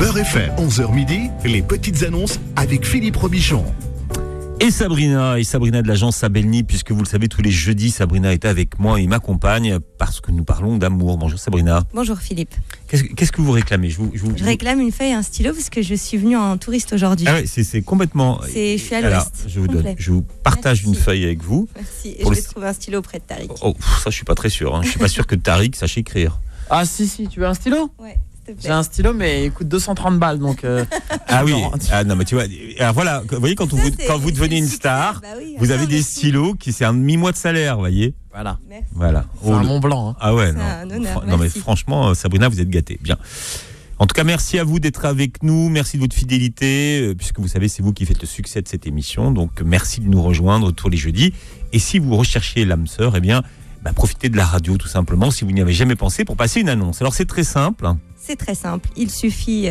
Beurre FM, 11h midi, les petites annonces avec Philippe Robichon. Et Sabrina de l'agence Sabelny, puisque vous le savez, tous les jeudis, Sabrina est avec moi et m'accompagne parce que nous parlons d'amour. Bonjour Sabrina. Bonjour Philippe. Qu'est-ce que vous réclamez? Je réclame une feuille et un stylo parce que je suis venue en touriste aujourd'hui. Ah ouais, c'est complètement... Je suis à l'ouest. Je vous partage une feuille avec vous. Merci. Et je vais trouver un stylo auprès de Tariq. Oh, ça je suis pas très sûr. Je suis pas sûr que Tariq sache écrire. Ah si, tu veux un stylo? Ouais. J'ai un stylo, mais il coûte 230 balles, donc... Ah oui, non mais tu vois, alors voilà, vous voyez, quand vous devenez une star, vous avez des stylos qui c'est un demi-mois de salaire, vous voyez. Voilà. Merci. Voilà. C'est un Mont Blanc. Hein. Ah ouais, c'est un honneur, non mais franchement, Sabrina, vous êtes gâtée. Bien. En tout cas, merci à vous d'être avec nous, merci de votre fidélité, puisque vous savez, c'est vous qui faites le succès de cette émission, donc merci de nous rejoindre tous les jeudis. Et si vous recherchez l'âme sœur, eh bien, profitez de la radio tout simplement, si vous n'y avez jamais pensé, pour passer une annonce. Alors c'est très simple. C'est très simple. Il suffit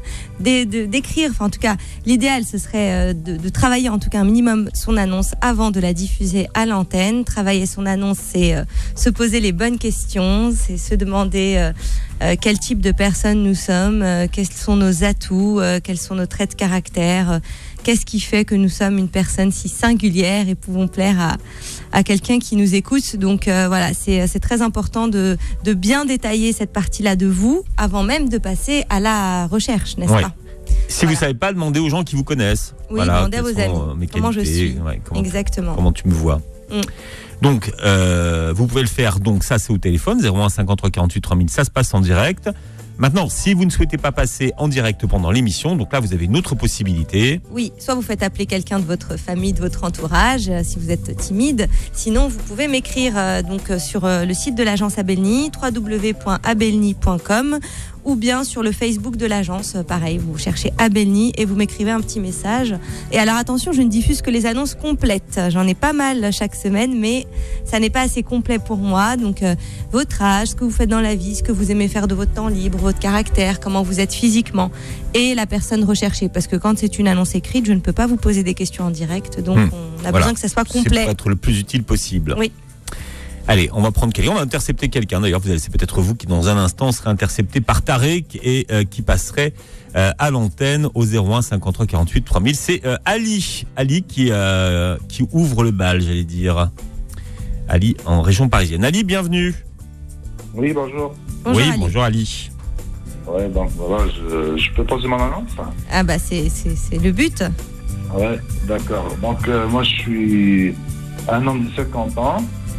d'écrire, enfin en tout cas, l'idéal ce serait de travailler en tout cas un minimum son annonce avant de la diffuser à l'antenne. Travailler son annonce, c'est se poser les bonnes questions, c'est se demander quel type de personne nous sommes, quels sont nos atouts, quels sont nos traits de caractère, qu'est-ce qui fait que nous sommes une personne si singulière et pouvons plaire à quelqu'un qui nous écoute. Donc voilà, c'est très important de bien détailler cette partie-là de vous avant même de passer à la recherche, n'est-ce pas? Si vous ne savez pas, demandez aux gens qui vous connaissent. Oui, demandez à vos amis. Comment je suis. Exactement. Comment tu me vois. Donc, vous pouvez le faire. Donc, ça, c'est au téléphone, 01 53 48 3000. Ça se passe en direct. Maintenant, si vous ne souhaitez pas passer en direct pendant l'émission, donc là, vous avez une autre possibilité. Oui, soit vous faites appeler quelqu'un de votre famille, de votre entourage, si vous êtes timide. Sinon, vous pouvez m'écrire sur le site de l'agence Abelny, www.abelny.com, ou bien sur le Facebook de l'agence. Pareil, vous cherchez Abelny et vous m'écrivez un petit message. Et alors attention, je ne diffuse que les annonces complètes. J'en ai pas mal chaque semaine, mais ça n'est pas assez complet pour moi. Donc votre âge, ce que vous faites dans la vie, ce que vous aimez faire de votre temps libre, votre caractère, comment vous êtes physiquement et la personne recherchée. Parce que quand c'est une annonce écrite, je ne peux pas vous poser des questions en direct. Donc on a besoin que ça soit complet. C'est pour être le plus utile possible. Oui. Allez, on va prendre quelqu'un, on va intercepter quelqu'un. D'ailleurs, c'est peut-être vous qui, dans un instant, serez intercepté par Tarek et qui passerait à l'antenne au 01 53 48 3000. C'est Ali qui ouvre le bal, j'allais dire. Ali, en région parisienne. Ali, bienvenue. Oui, bonjour. Bonjour, Ali. Bonjour Ali. Ouais, donc voilà, je peux poser mon annonce? Ah bah c'est le but. Ouais, d'accord. Donc moi, je suis un homme de 50 ans.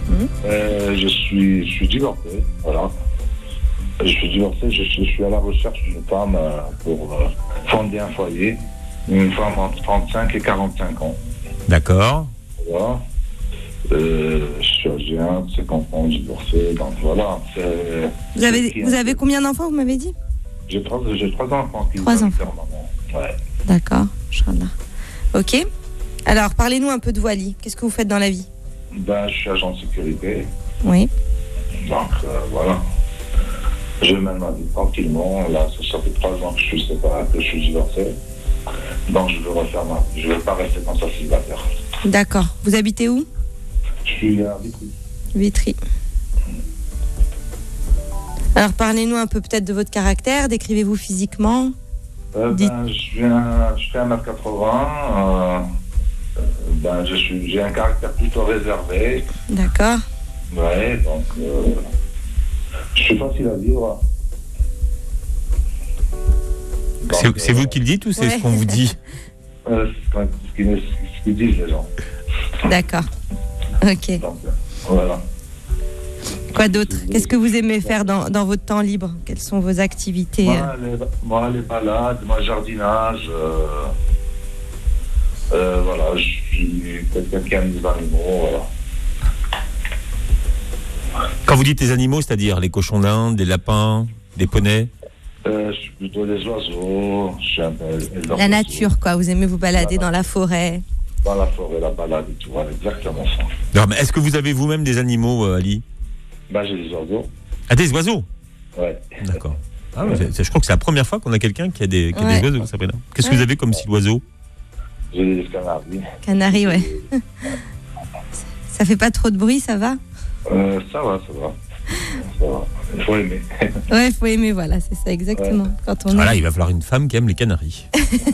Je suis divorcé, voilà. Je suis divorcé, je suis à la recherche d'une femme pour fonder un foyer. Une femme entre 35 et 45 ans. D'accord. Voilà. Je suis âgé, 50 ans, divorcé, donc voilà. Vous avez combien d'enfants, vous m'avez dit? J'ai trois enfants. 3 enfants. Ouais. D'accord, Inch'Allah. Ok. Alors, parlez-nous un peu de vous, Ali. Qu'est-ce que vous faites dans la vie? Je suis agent de sécurité. Oui. Donc, voilà. Je mène ma vie tranquillement. Là, ça fait 3 ans que je suis séparé, que je suis divorcé. Donc, je veux refaire ma vie. Je ne veux pas rester comme ça célibataire. D'accord. Vous habitez où? Je suis à Vitry. Vitry. Alors, parlez-nous un peu peut-être de votre caractère. Décrivez-vous physiquement. Je fais 1m80. J'ai un caractère plutôt réservé. D'accord. Ouais, donc je suis facile à vivre. C'est vous qui le dites ou c'est ce qu'on vous dit? C'est ce qu'ils disent les gens. D'accord. Ok. Donc, voilà. Quoi d'autre? Qu'est-ce que vous aimez faire dans votre temps libre? Quelles sont vos activités? Moi, les balades, moi, jardinage. Voilà, je suis quelqu'un qui aime les animaux, voilà. Quand vous dites les animaux, c'est-à-dire les cochons d'Inde, des lapins, des poneys? Je suis plutôt les oiseaux, je suis un peu la nature, quoi. Vous aimez vous balader dans la forêt? Dans la forêt, la balade et tout, voilà, exactement ça. Non, mais est-ce que vous avez vous-même des animaux, Ali? J'ai des oiseaux. Ah, des oiseaux? Ouais. D'accord. Ah, ouais. Je crois que c'est la première fois qu'on a quelqu'un qui a des oiseaux, Sabrina. Qu'est-ce que vous avez comme style oiseau? J'ai des canaris. Canaris, ouais. Ça fait pas trop de bruit, ça va? Ça va. Il faut aimer. Ouais, il faut aimer, voilà, c'est ça, exactement. Quand on Voilà, aime. il va falloir une femme qui aime les canaris.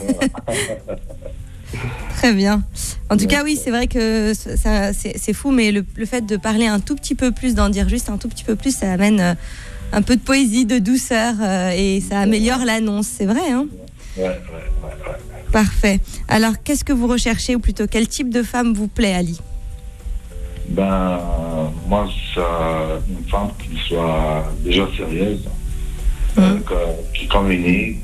Très bien. En tout cas, oui, c'est vrai que c'est fou, mais le fait de parler un tout petit peu plus, d'en dire juste un tout petit peu plus, ça amène un peu de poésie, de douceur, et ça améliore l'annonce. C'est vrai, hein ? Ouais. Parfait. Alors, qu'est-ce que vous recherchez, ou plutôt, quel type de femme vous plaît, Ali ? Ben, moi, c'est une femme qui soit déjà sérieuse, qui communique,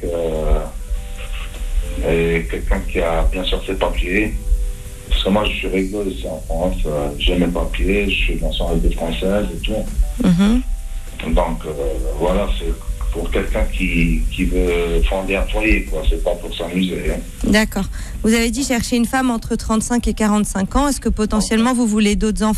et quelqu'un qui a bien sûr ses papiers. Parce que moi, je suis réglo ici en France, j'ai mes papiers, je suis nationalité française et tout. Donc, voilà, c'est pour quelqu'un qui veut fonder un foyer, quoi. C'est pas pour s'amuser. Hein. D'accord. Vous avez dit chercher une femme entre 35 et 45 ans. Est-ce que potentiellement vous voulez d'autres enfants ?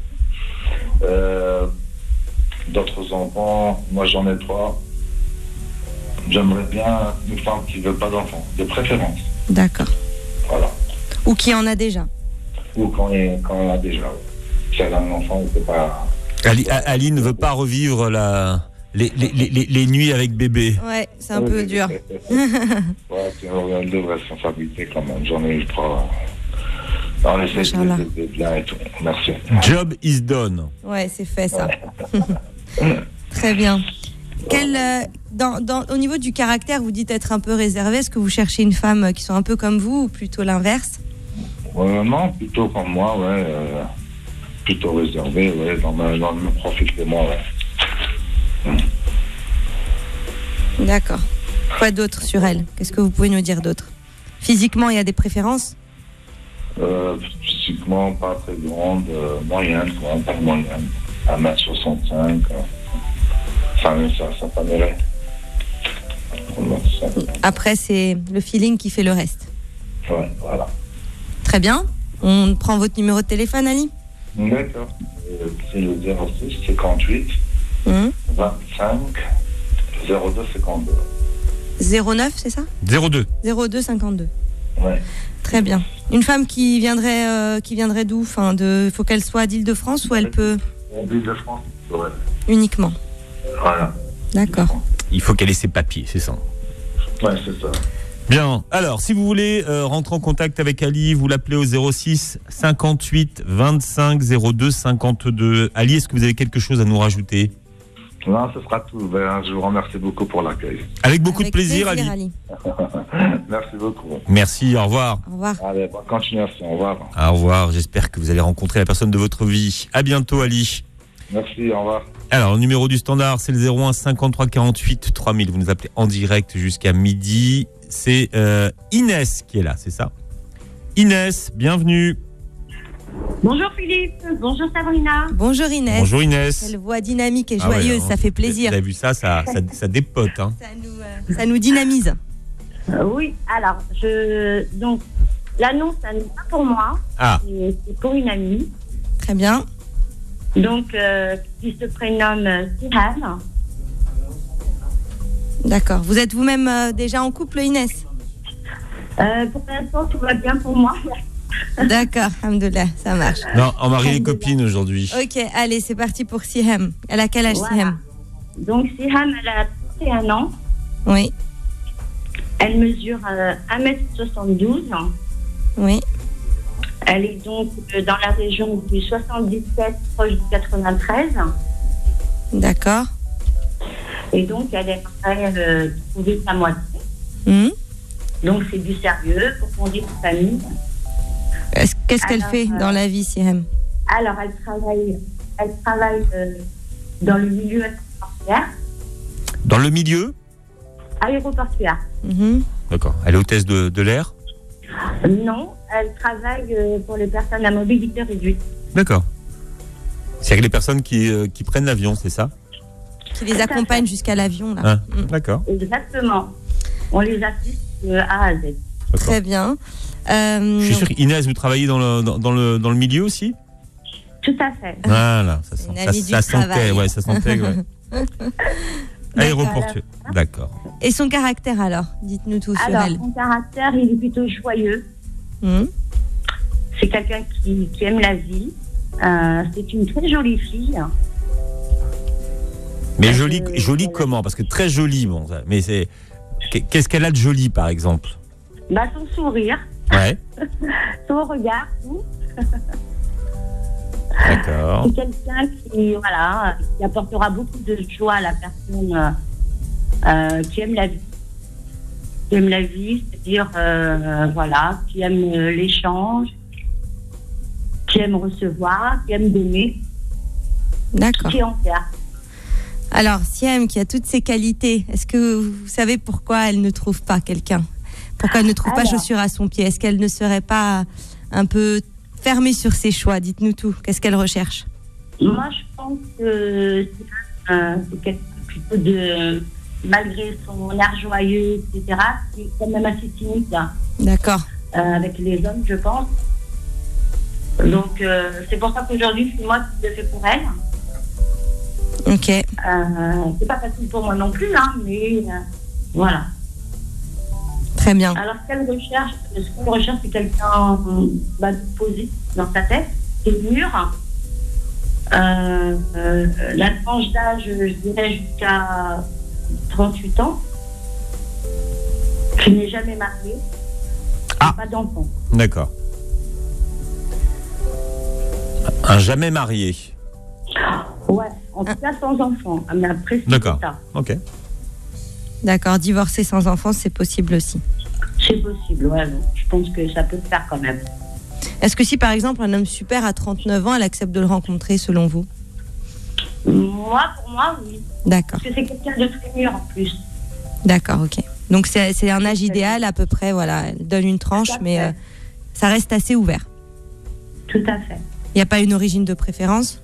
D'autres enfants, moi j'en ai 3. J'aimerais bien une femme qui veut pas d'enfants, de préférence. D'accord. Voilà. Ou qui en a déjà ? Ou quand elle a déjà. Si elle a un enfant, on peut pas. Ali ne veut pas revivre les nuits avec bébé. Ouais, c'est un peu dur. Ouais, c'est une de responsabilité quand même. J'en ai eu 3. On essaie de bien et tout. Merci. Job is done. Ouais, c'est fait ça. Très bien. Au niveau du caractère, vous dites être un peu réservé. Est-ce que vous cherchez une femme qui soit un peu comme vous ou plutôt l'inverse ? Non, plutôt comme moi, ouais. Plutôt réservé, ouais, dans le même profil que moi, ouais. D'accord. Quoi d'autre sur elle ? Qu'est-ce que vous pouvez nous dire d'autre ? Physiquement, il y a des préférences ? Physiquement, pas très grande, moyenne, quoi, pas moyenne. 1m65, ça m'irait. Après, c'est le feeling qui fait le reste. Ouais, voilà. Très bien. On prend votre numéro de téléphone, Ali ? D'accord. C'est le 06 58 25 02 52. 09, c'est ça ? 02. 02 52. Ouais. Très bien. Une femme qui viendrait d'où ? Enfin, faut qu'elle soit d'Île-de-France ou elle peut D'Île-de-France, ouais. uniquement ? Voilà. D'accord. Il faut qu'elle ait ses papiers, c'est ça. Ouais, c'est ça. Bien. Alors, si vous voulez rentrer en contact avec Ali, vous l'appelez au 06 58 25 02 52. Ali, est-ce que vous avez quelque chose à nous rajouter ? Non, ce sera tout. Je vous remercie beaucoup pour l'accueil. Avec beaucoup de plaisir, Ali. Merci beaucoup. Merci, au revoir. Au revoir. Allez, bonne continuation. Au revoir. Au revoir. J'espère que vous allez rencontrer la personne de votre vie. À bientôt, Ali. Merci, au revoir. Alors, le numéro du standard, c'est le 01 53 48 3000. Vous nous appelez en direct jusqu'à midi. C'est Inès qui est là, c'est ça ? Inès, bienvenue. Bonjour Philippe, bonjour Sabrina. Bonjour Inès. Bonjour Inès. Quelle voix dynamique et joyeuse, ça fait plaisir. Vous avez vu ça dépote. Hein. Ça nous dynamise. Oui, alors, donc, l'annonce, ça n'est pas pour moi, c'est pour une amie. Très bien. Donc, qui se prénomme Siham. D'accord. Vous êtes vous-même déjà en couple, Inès ? Pour l'instant, tout va bien pour moi. D'accord, alhamdoulilah, ça marche. Non, on marie les copines aujourd'hui. Ok, allez, c'est parti pour Siham. Elle a quel âge, Siham ? Donc, Siham, elle a 31 ans. Oui. Elle mesure 1m72. Oui. Elle est donc dans la région du 77, proche du 93. D'accord. Et donc, elle aimerait trouver sa moitié. Donc, c'est du sérieux pour fonder une famille. Qu'est-ce qu'elle fait dans la vie, Siham ? Alors, elle travaille dans le milieu aéroportuaire. Dans le milieu ? Aéroportuaire. D'accord. Elle est hôtesse de l'air ? Non, elle travaille pour les personnes à mobilité réduite. D'accord. C'est avec les personnes qui prennent l'avion, c'est ça ? Qui les accompagne jusqu'à l'avion, là. Ah, d'accord. Exactement. On les assiste de A à Z. D'accord. Très bien. Je suis sûr qu'Inès, vous travaillez dans le milieu aussi ? Tout à fait. Voilà, ça sentait, ouais, ça sentait, ouais. Aéroportuaire. D'accord. Et son caractère alors ? Dites-nous tout sur elle. Son caractère, il est plutôt joyeux. C'est quelqu'un qui aime la vie. C'est une très jolie fille. Mais jolie comment? Parce que très jolie, bon. Mais qu'est-ce qu'elle a de joli, par exemple? Bah, son sourire. Ouais. Son regard, tout. D'accord. C'est quelqu'un qui apportera beaucoup de joie à la personne qui aime la vie. Qui aime la vie, c'est-à-dire, qui aime l'échange, qui aime recevoir, qui aime donner. D'accord. Qui en faire. Alors, Siem, qui a toutes ces qualités, est-ce que vous savez pourquoi elle ne trouve pas quelqu'un? Pourquoi elle ne trouve pas chaussure à son pied? Est-ce qu'elle ne serait pas un peu fermée sur ses choix? Dites-nous tout. Qu'est-ce qu'elle recherche? Moi, je pense que c'est quelqu'un plutôt de... Malgré son air joyeux, etc., c'est quand même assez timide. D'accord. Avec les hommes, je pense. Donc, c'est pour ça qu'aujourd'hui, c'est moi qui le fais pour elle. Ok. C'est pas facile pour moi non plus, hein, mais voilà. Très bien. Alors, ce qu'elle recherche, c'est quelqu'un de posé dans sa tête, qui est mûr. La tranche d'âge, je dirais, jusqu'à 38 ans, qui n'est jamais marié, pas d'enfant. D'accord. Un jamais marié. Ouais, en tout cas sans enfant. Mais après, c'est d'accord. ça. Ok. D'accord, divorcer sans enfant, c'est possible aussi. C'est possible, ouais. Je pense que ça peut se faire quand même. Est-ce que si, par exemple, un homme super à 39 ans, elle accepte de le rencontrer, selon vous? Pour moi, oui. D'accord. Parce que c'est quelqu'un de très mûr, en plus. D'accord, ok. Donc, c'est un âge idéal, à peu près, voilà. Elle donne une tranche, mais ça reste assez ouvert. Tout à fait. Il n'y a pas une origine de préférence?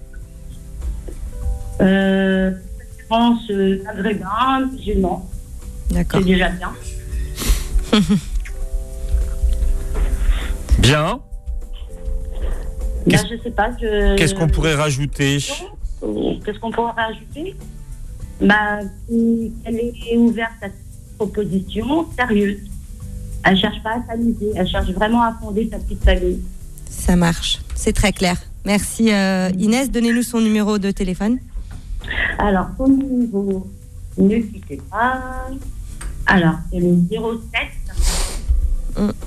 Préférence maghrébin, musulman. D'accord. C'est déjà bien. Bien. Là, je sais pas. Qu'est-ce qu'on pourrait rajouter? Qu'est-ce qu'on pourrait rajouter? Elle est ouverte à cette proposition sérieuse. Elle cherche pas à s'amuser. Elle cherche vraiment à fonder sa petite famille. Ça marche. C'est très clair. Merci Inès. Donnez-nous son numéro de téléphone. Alors, son numéro, ne quittez pas. Alors, c'est le 07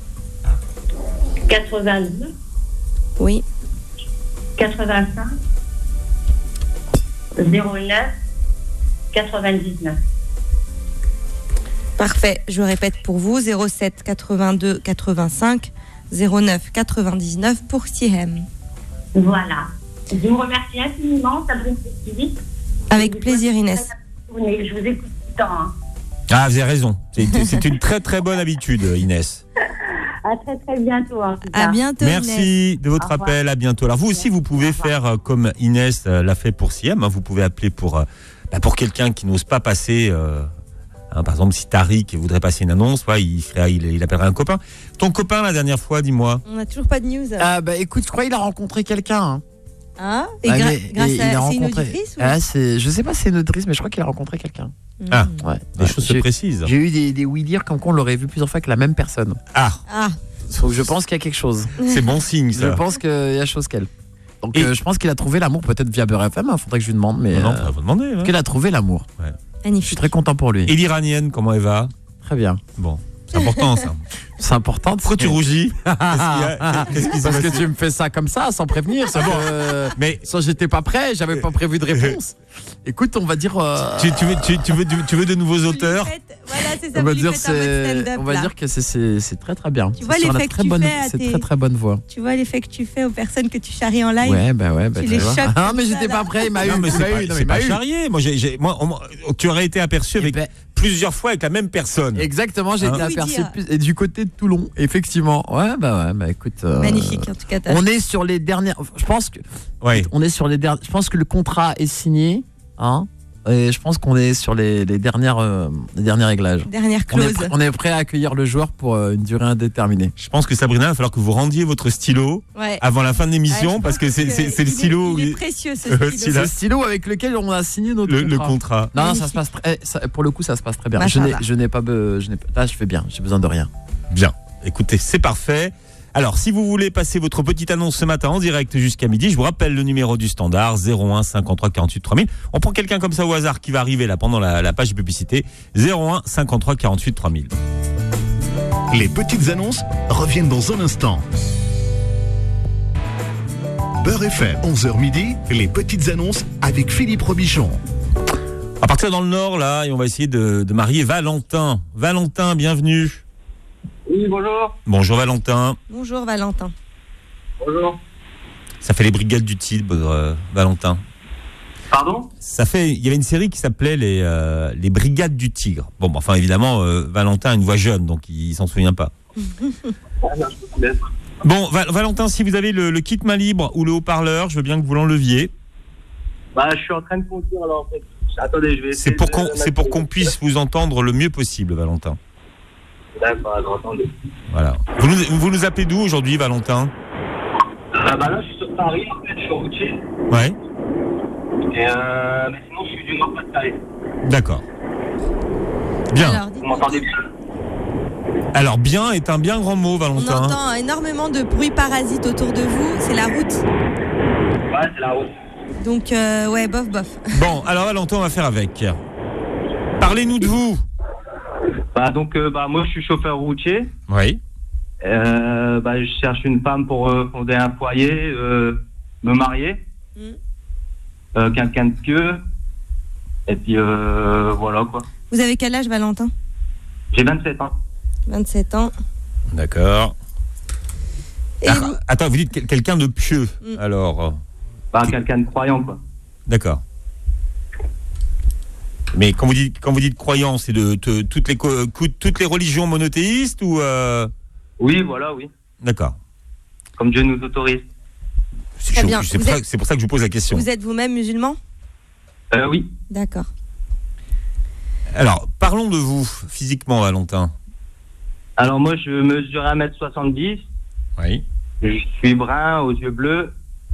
82. Oui. 85 09 99. Parfait. Je répète pour vous 07 82 85 09 99 pour Siem. Voilà. Je vous remercie infiniment, Sabrine Petit. Avec plaisir, Inès. Je vous écoute tout le temps. Hein. Ah, vous avez raison. C'est une très très bonne habitude, Inès. À très très bientôt. En tout cas. À bientôt. Merci Inès. de votre appel. À bientôt. Alors vous aussi, vous pouvez faire comme Inès l'a fait pour Siem. Vous pouvez appeler pour quelqu'un qui n'ose pas passer. Par exemple, si Tariq voudrait passer une annonce, il appellerait un copain. Ton copain, la dernière fois, dis-moi. On n'a toujours pas de news. Écoute, je crois qu'il a rencontré quelqu'un. Hein. Ah, et grâce à c'est une auditrice je sais pas si c'est une auditrice, mais je crois qu'il a rencontré quelqu'un. Ah, ouais. Des choses se précisent. J'ai eu des oui-dire comme qu'on l'aurait vu plusieurs fois avec la même personne. Ah. Donc je pense qu'il y a quelque chose. C'est bon signe, ça. Je pense qu'il y a chose qu'elle. Donc je pense qu'il a trouvé l'amour peut-être via Beurre FM. Il faudrait que je lui demande. Mais non, faut demander. Qu'il a trouvé l'amour. Ouais. Magnifique. Je suis très content pour lui. Et l'Iranienne, comment elle va? Très bien. Bon, c'est important ça. C'est important. Pourquoi tu rougis? Qu'est-ce qui Parce que tu me fais ça comme ça, sans prévenir. Mais soit j'étais pas prêt, j'avais pas prévu de réponse. Écoute, on va dire. Tu veux de nouveaux auteurs? Voilà, c'est ça. On va dire que c'est très très bien. Tu vois l'effet que tu fais à c'est très très bonne voix. Tu vois l'effet que tu fais aux personnes que tu charries en live? Ouais, tu les choques. Ah, mais j'étais pas prêt, il m'a eu. Non, mais c'est pas charrié. Moi, tu aurais été aperçu avec plusieurs fois avec la même personne. Exactement, j'ai été aperçu et du côté de Toulon, effectivement. Ouais, écoute. Magnifique, en tout cas. On est sur les dernières. Je pense que. Ouais. On est sur les dernières. Je pense que le contrat est signé, hein. Et je pense qu'on est sur les dernières réglages. Dernière clause. On est prêt à accueillir le joueur pour une durée indéterminée. Je pense que Sabrina, il va falloir que vous rendiez votre stylo avant la fin de l'émission parce que c'est le stylo. Il est précieux ce stylo. C'est le stylo avec lequel on a signé notre contrat. Non, ça se passe pour le coup, ça se passe très bien. Là, je fais bien. J'ai besoin de rien. Bien. Écoutez, c'est parfait. Alors, si vous voulez passer votre petite annonce ce matin en direct jusqu'à midi, je vous rappelle le numéro du standard 01 53 48 3000. On prend quelqu'un comme ça au hasard qui va arriver là pendant la page de publicité 01 53 48 3000. Les petites annonces reviennent dans un instant. Beurre FM, 11h midi, les petites annonces avec Philippe Robichon. On va partir dans le Nord là et on va essayer de marier Valentin. Valentin, bienvenue. Oui, bonjour. Bonjour Valentin. Bonjour Valentin. Bonjour. Ça fait les brigades du Tigre, Valentin. Pardon ? Il y avait une série qui s'appelait les Brigades du Tigre. Bon, enfin évidemment, Valentin a une voix jeune, donc il s'en souvient pas. Bon, Valentin, si vous avez le kit main libre ou le haut-parleur, je veux bien que vous l'enleviez. Bah, je suis en train de conduire alors en fait. Attendez, je vais essayer. C'est pour qu'on puisse vous entendre le mieux possible, Valentin. D'accord, alors attendez. Voilà. Vous nous appelez d'où aujourd'hui, Valentin ? Bah là, je suis sur Paris, en fait, je suis routier. Ouais. Et mais sinon, je suis du Nord-Pas-de-Calais. D'accord. Bien. Alors, Vous dites-nous m'entendez bien ? Alors, bien est un bien grand mot, On Valentin. entend énormément de bruit parasite autour de vous. C'est la route. Ouais, c'est la route. Donc, ouais, bof. Bon, alors Valentin, on va faire avec. Parlez-nous de vous. Bah donc, moi, je suis chauffeur routier. Oui. Je cherche une femme pour fonder un foyer, me marier. Quelqu'un de pieux. Et puis, voilà, quoi. Vous avez quel âge, Valentin ? J'ai 27 ans. 27 ans. D'accord. Et vous... Attends, vous dites quelqu'un de pieux, alors. Quelqu'un de croyant, quoi. D'accord. Mais quand vous dites croyant, c'est de toutes les religions monothéistes ou Oui, voilà, oui. D'accord. Comme Dieu nous autorise. C'est pour ça que je vous pose la question. Vous êtes vous-même musulman ? Oui. D'accord. Alors, parlons de vous, physiquement, Valentin. Alors, moi, je mesure 1m70. Oui. Je suis brun, aux yeux bleus.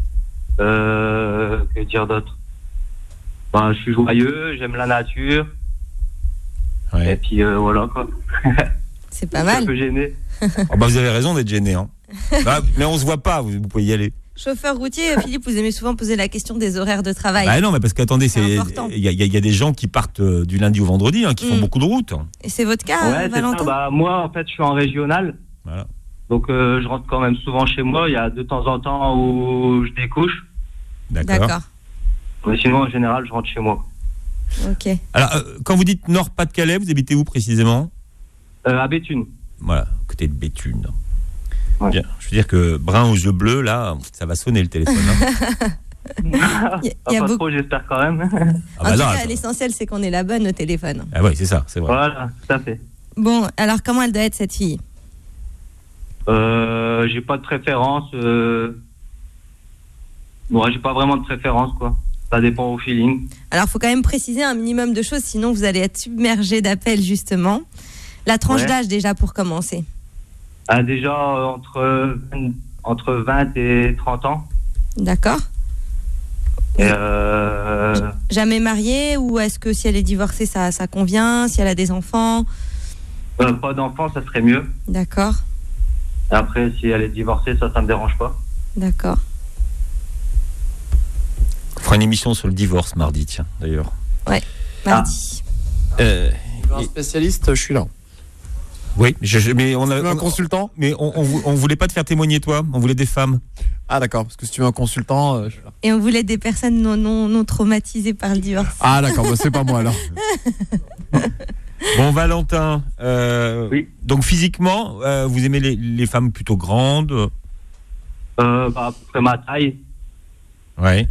Que dire d'autre ? Je suis joyeux, j'aime la nature. Ouais. Et puis, voilà, quoi. C'est pas Je suis mal. un peu gêné. Vous avez raison d'être gêné. Hein. Mais on se voit pas, vous pouvez y aller. Chauffeur routier, Philippe, vous aimez souvent poser la question des horaires de travail. Non, mais parce qu'attendez, C'est important. il y a des gens qui partent du lundi au vendredi, qui font beaucoup de routes. Et c'est votre cas, Ouais, c'est Valentin ? ça. Moi, en fait, je suis en régional. Voilà. Donc, je rentre quand même souvent chez moi. Il y a de temps en temps où je découche. D'accord. Mais sinon, en général, je rentre chez moi. Ok. Alors, quand vous dites Nord-Pas-de-Calais, vous habitez où précisément ? À Béthune. Voilà, côté de Béthune. Ouais. Bien. Je veux dire que brun aux yeux bleus, là, ça va sonner le téléphone. Il y a Pas beaucoup... trop, j'espère quand même. En tout cas, l'essentiel, c'est qu'on est la bonne au téléphone. Ah ouais, c'est ça, c'est vrai. Voilà, tout à fait. Bon, alors comment elle doit être, cette fille ? J'ai pas de préférence. J'ai pas vraiment de préférence, quoi. Ça dépend au feeling. Alors, il faut quand même préciser un minimum de choses, sinon vous allez être submergé d'appels, justement. La tranche d'âge, déjà, pour commencer. Déjà, entre 20 et 30 ans. D'accord. Et Jamais mariée, ou est-ce que si elle est divorcée, ça convient ? Si elle a des enfants ? pas d'enfants, ça serait mieux. D'accord. Après, si elle est divorcée, ça me dérange pas. D'accord. On fera une émission sur le divorce mardi, tiens, d'ailleurs. Ouais, mardi. Un spécialiste, je suis là. Oui, mais on a un consultant. Mais on voulait pas te faire témoigner, toi. On voulait des femmes. Ah d'accord, parce que si tu veux un consultant, je suis là. Et on voulait des personnes non traumatisées par le divorce. Ah d'accord, c'est pas moi alors. Bon, Valentin, oui. Donc physiquement, vous aimez les femmes plutôt grandes à peu près ma taille. Ouais.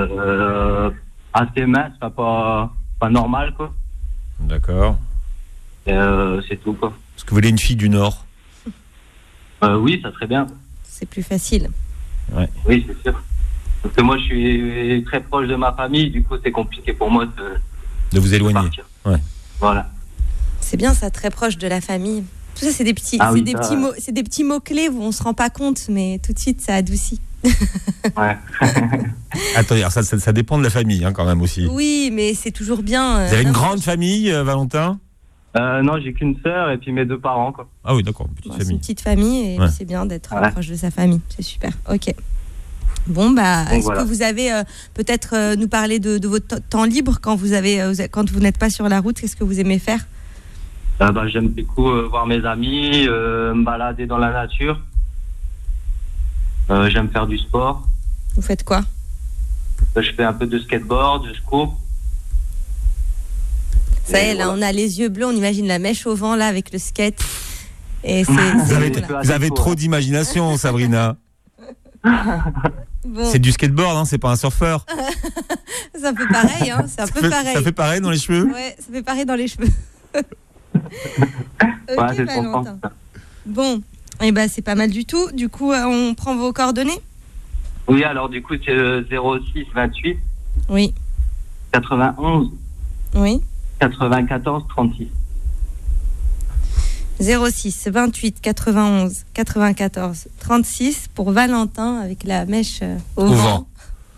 Assez mince, pas normal, quoi. D'accord. C'est tout, quoi. Est-ce que vous voulez une fille du Nord ? Oui, ça serait bien. C'est plus facile. Ouais. Oui, c'est sûr. Parce que moi, je suis très proche de ma famille, du coup, c'est compliqué pour moi de vous éloigner. partir. Ouais. Voilà. C'est bien ça, très proche de la famille. Tout ça, c'est des petits, c'est des petits mots clés où on se rend pas compte, mais tout de suite, ça adoucit. Ouais. Attendez, alors ça dépend de la famille, quand même aussi. Oui, mais c'est toujours bien. Vous avez une grande famille, Valentin ? Non, j'ai qu'une sœur et puis mes 2 parents, quoi. Ah oui, d'accord, petite C'est une famille. petite famille et Ouais. c'est bien d'être proche de sa famille. C'est super. Ok. Bon, bah, est-ce que vous avez peut-être nous parler de votre temps libre quand quand vous n'êtes pas sur la route? Qu'est-ce que vous aimez faire? J'aime beaucoup voir mes amis, me balader dans la nature. J'aime faire du sport. Vous faites quoi? Je fais un peu de skateboard, je cours. Ça y est, là, on a les yeux bleus, on imagine la mèche au vent, là, avec le skate. Et Vous avez trop d'imagination, Sabrina. Bon. C'est du skateboard, hein, c'est pas un surfeur. C'est un peu pareil, hein. C'est un peu pareil. Ça fait pareil dans les cheveux? Ouais, ça fait pareil dans les cheveux. Ok, c'est Valentin. Bon, et ben c'est pas mal du tout. Du coup, on prend vos coordonnées? Oui, alors du coup, c'est le 06 28 Oui. 91 Oui. 94 36. 06 28 91 94 36 pour Valentin avec la mèche au vent.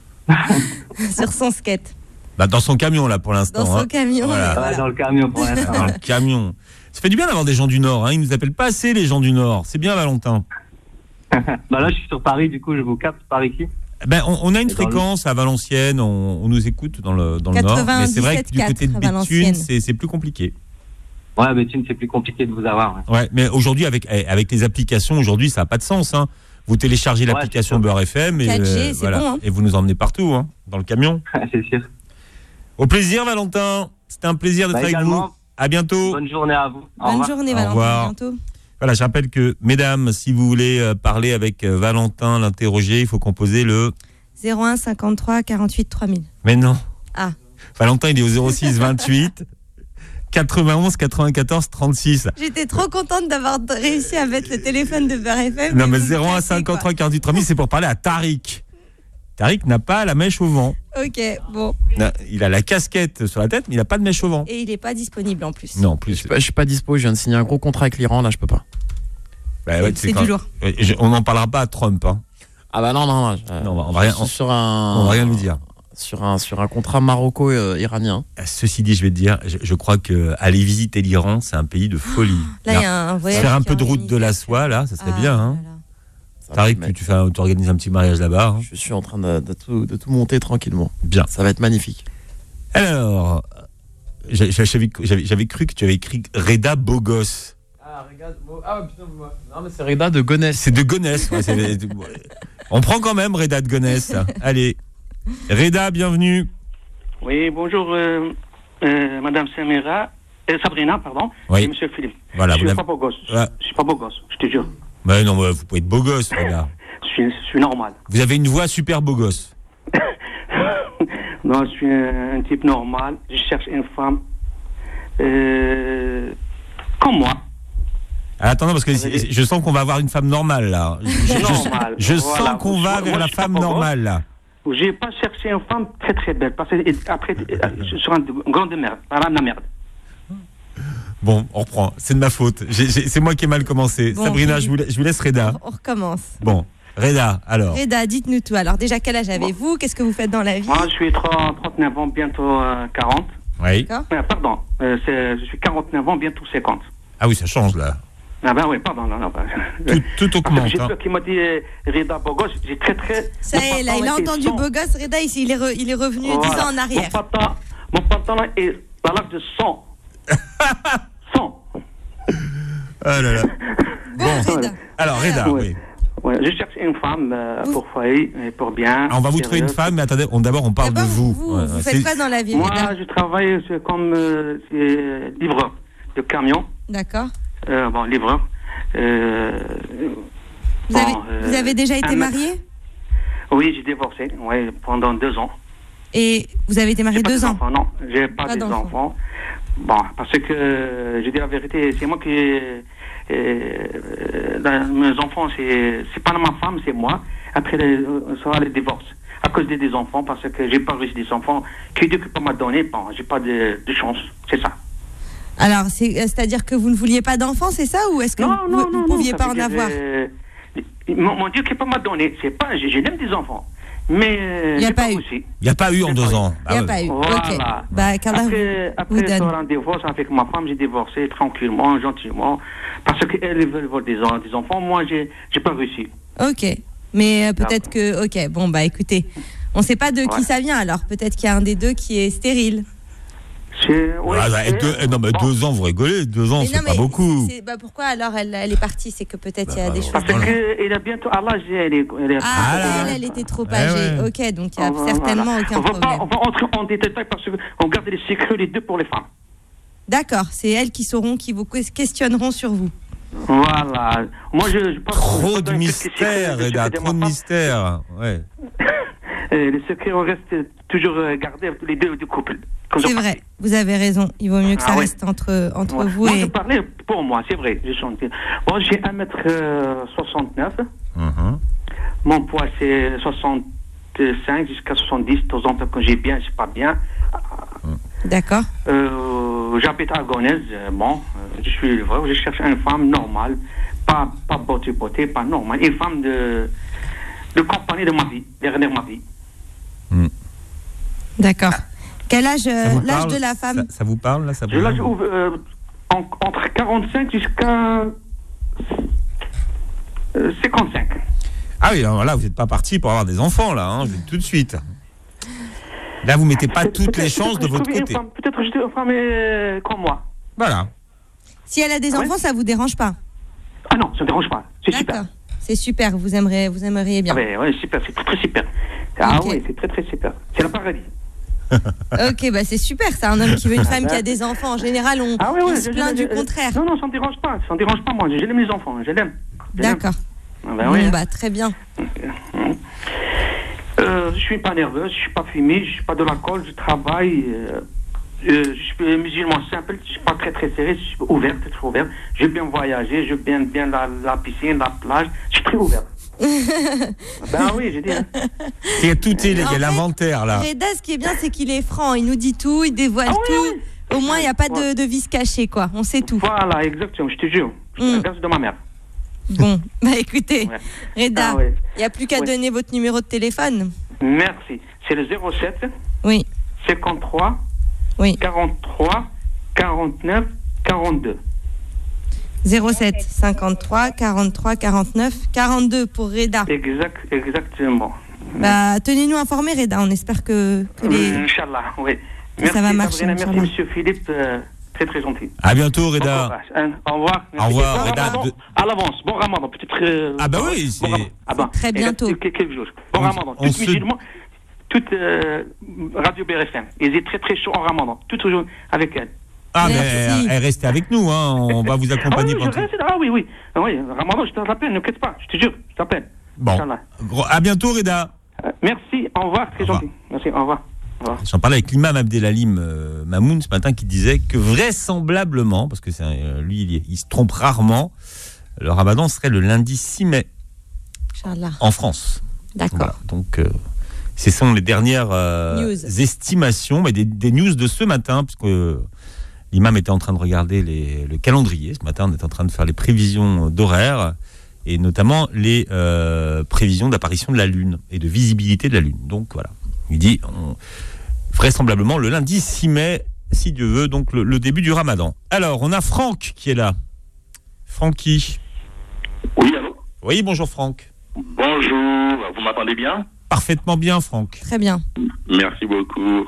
Sur son skate. Bah, dans son camion, là, pour l'instant. Dans son camion. Voilà. Voilà. Dans le camion pour l'instant. Dans le camion. Ça fait du bien d'avoir des gens du Nord, hein. Ils nous appellent pas assez, les gens du Nord. C'est bien, Valentin. Là, je suis sur Paris, du coup, je vous capte par ici. Ben, on a une fréquence à Valenciennes, on nous écoute dans le Nord. Mais c'est vrai que du côté de Béthune, c'est plus compliqué. Ouais, Béthune, c'est plus compliqué de vous avoir. Ouais, mais aujourd'hui, avec les applications, aujourd'hui, ça n'a pas de sens, hein. Vous téléchargez l'application Beurre FM et, 4G, voilà. bon, hein. Et vous nous emmenez partout, hein, dans le camion. C'est sûr. Au plaisir, Valentin. C'était un plaisir d'être avec vous. À bientôt. Bonne journée à vous. Bonne journée, Valentin. Au revoir. À bientôt. Voilà, je rappelle que, mesdames, si vous voulez parler avec Valentin, l'interroger, il faut composer le 01 53 48 3000. Mais non. Ah. Valentin, il est au 06 28 91 94 36. J'étais trop contente d'avoir réussi à mettre le téléphone de Beurre FM. Non, mais 01 53 48 3000, c'est pour parler à Tariq. Tariq n'a pas la mèche au vent. Ok, bon. Il a la casquette sur la tête, mais il n'a pas de mèche au vent. Et il n'est pas disponible en plus. Non, en plus. Je suis pas dispo, je viens de signer un gros contrat avec l'Iran, là, je peux pas. Bah ouais, c'est du lourd. On n'en parlera pas à Trump. Hein. Ah bah non. On va rien, on va rien lui dire. Sur un contrat maroco-iranien. Ceci dit, je vais te dire, je crois que aller visiter l'Iran, c'est un pays de folie. Là, il y a un voyage. Faire un peu de route de la soie, là, ça serait bien. Hein. Tariq, tu organises un petit mariage là-bas. Hein. Je suis en train de tout monter tranquillement. Bien. Ça va être magnifique. Alors, j'avais cru que tu avais écrit Reda Bogos. Putain, non mais c'est Reda de Gonesse. C'est de Gonesse. Ouais, on prend quand même Reda de Gonesse. Allez, Reda, bienvenue. Oui, bonjour, Madame Sabrina, pardon, oui. et Monsieur Philippe. Voilà, je suis pas beau gosse. Ouais. Je suis pas beau gosse, je te jure. Mais non, vous pouvez être beau gosse, Reda. je suis normal. Vous avez une voix super beau gosse. Non, je suis un type normal. Je cherche une femme comme moi. Attends, parce que je sens qu'on va avoir une femme normale, là. Je sens qu'on va vers la femme normale, là. Je n'ai pas cherché une femme très très belle, parce que après, je suis une grande merde, la merde. Bon, on reprend. C'est de ma faute. C'est moi qui ai mal commencé. Bon, Sabrina, je vous laisse Reda. On recommence. Bon, Reda, alors. Reda, dites-nous tout. Alors, déjà, quel âge avez-vous? Qu'est-ce que vous faites dans la vie? Moi, je suis 39 ans, bientôt 40. Oui. Pardon, je suis 49 ans, bientôt 50. Ah oui, ça change, là. Ah ben oui, pardon. Non, tout augmente. J'ai peur qu'il m'a dit Reda Bogos, j'ai très... Ça y est, là, il a entendu Bogos, Reda, ici, il est revenu 10 ans en arrière. Mon pantalon est à l'âge de 100. 100. Ah là là. Bon, Reda. Alors, Reda, oui. Ouais, je cherche une femme pour foyer et pour bien. On va vous trouver une femme, mais attendez, d'abord on parle de vous. Vous faites quoi dans la vie? Moi, je travaille comme livreur de camion. D'accord. Livreur. Vous avez déjà été marié? Oui, j'ai divorcé, pendant 2 ans. Et vous avez été marié 2 ans? Non, j'ai pas d'enfants. Bon, parce que je dis la vérité, c'est moi qui mes enfants, c'est pas ma femme, c'est moi. Après, ça sera le divorce. À cause des enfants, parce que j'ai pas reçu des enfants. Qui Dieu pas m'a donné, bon, j'ai pas de chance. C'est ça. Alors, c'est-à-dire que vous ne vouliez pas d'enfants, c'est ça? Ou est-ce que vous ne pouviez pas en avoir? Mon Dieu qui pas m'a donné, c'est pas, j'ai même des enfants. mais Il n'y a j'ai pas eu. réussi. Il n'y a pas eu en 2 ans. Il n'y a pas eu. Voilà. Ok. Bah, qu'Allah vous Après donne. un divorce avec ma femme, j'ai divorcé tranquillement, gentiment, parce qu'elle veut avoir des enfants. Moi, j'ai pas réussi. Ok. Mais peut-être que. Ok, bon, bah écoutez. On ne sait pas de qui ça vient alors. Peut-être qu'il y a un des deux qui est stérile. Non, mais 2 ans, vous rigolez. 2 ans, c'est pas beaucoup. Bah pourquoi alors elle est partie? C'est que peut-être il y a des choses. Parce qu'elle a bientôt à l'âge, elle est elle était trop âgée. ouais. Ok, donc il n'y a certainement aucun problème. On va entrer en détail parce qu'on garde les secrets les deux pour les femmes. D'accord, c'est elles qui vous questionneront sur vous. Voilà. Moi, je pense trop de mystère, Reda, trop de mystère. Ouais. Les secrets restent toujours gardés tous les deux du couple. C'est vrai, vous avez raison. Il vaut mieux que ça reste entre vous moi, et... je parlais pour moi, c'est vrai. J'ai chanté. Moi, j'ai 1m69. Mon poids, c'est 65 jusqu'à 70. De temps en temps, quand j'ai bien, c'est pas bien. D'accord. J'habite à Gonesse. Je suis livreur. Je cherche une femme normale. Pas beauté, pas normale. Une femme de compagnie de ma vie, derrière ma vie. D'accord. Quel âge, l'âge de la femme? Ça vous parle, là, ça vous l'âge entre 45 jusqu'à 55. Ah oui, alors là, vous n'êtes pas parti pour avoir des enfants, là, hein, je vous dis tout de suite. Là, vous ne mettez pas toutes les chances de votre côté. Peut-être que je suis une femme comme moi. Voilà. Si elle a des enfants, ça ne vous dérange pas? Ah non, ça ne dérange pas. C'est super. C'est super, vous aimeriez bien. Oui, super, c'est très super. Ah oui, c'est très super. C'est le paradis. Ok, bah c'est super, c'est un homme qui veut une femme qui a des enfants. En général, on se plaint du contraire. Non, ça ne me dérange pas, moi. J'aime les enfants, je l'aime. D'accord. Très bien. Je suis pas nerveux, je suis pas fumé, je suis pas de l'alcool, je travaille. Je suis musulman simple, je suis pas très serré, je suis ouvert, très ouvert. J'aime bien voyager, j'aime bien la piscine, la plage. Je suis très ouvert. Ben oui, j'ai dit. Hein. Il y a l'inventaire là. Reda, ce qui est bien, c'est qu'il est franc. Il nous dit tout, il dévoile tout. Oui. Au moins, il n'y a pas de vice caché, quoi. On sait tout. Voilà, exactement. Je te jure. Je suis la grâce de ma mère. Bon, bah écoutez, Reda, il n'y a plus qu'à donner votre numéro de téléphone. Merci. C'est le 07. Oui. 53. Oui. 43 49 42. 07 53 43 49 42 pour Reda. Exactement. Bah, tenez-nous informés, Reda. On espère que les... Inch'Allah, oui. Merci, ça va marcher. Merci, monsieur Philippe. Très gentil. À bientôt, Reda. Au revoir. Au revoir, Reda. À l'avance. Bon Ramadan. Peut-être. Ah bah oui, c'est très bientôt. Quelques jours. Bon Ramadan. Toute Radio BRFM. Ils étaient très chaud en Ramadan. Toujours avec elle. Ah, mais elle reste avec nous, hein. On va vous accompagner pendant. Oui. Ramadan, je te rappelle, ne quitte pas. Je te jure, je t'appelle. Bon. À bientôt, Reda. Merci, au revoir. Très gentil. Merci, au revoir. J'en parlais avec l'imam Abdelalim Mamoun ce matin qui disait que vraisemblablement, parce que lui il se trompe rarement, le ramadan serait le lundi 6 mai Inch'Allah. En France. D'accord. Voilà, donc ce sont les dernières estimations, mais des news de ce matin, puisque l'imam était en train de regarder le calendrier. Ce matin, on était en train de faire les prévisions d'horaire et notamment les prévisions d'apparition de la Lune et de visibilité de la Lune. Donc voilà. Il dit vraisemblablement le lundi 6 mai, si Dieu veut, donc le début du ramadan. Alors, on a Franck qui est là. Francky. Oui, allô? Oui, bonjour Franck. Bonjour, vous m'entendez bien? Parfaitement bien, Franck. Très bien. Merci beaucoup.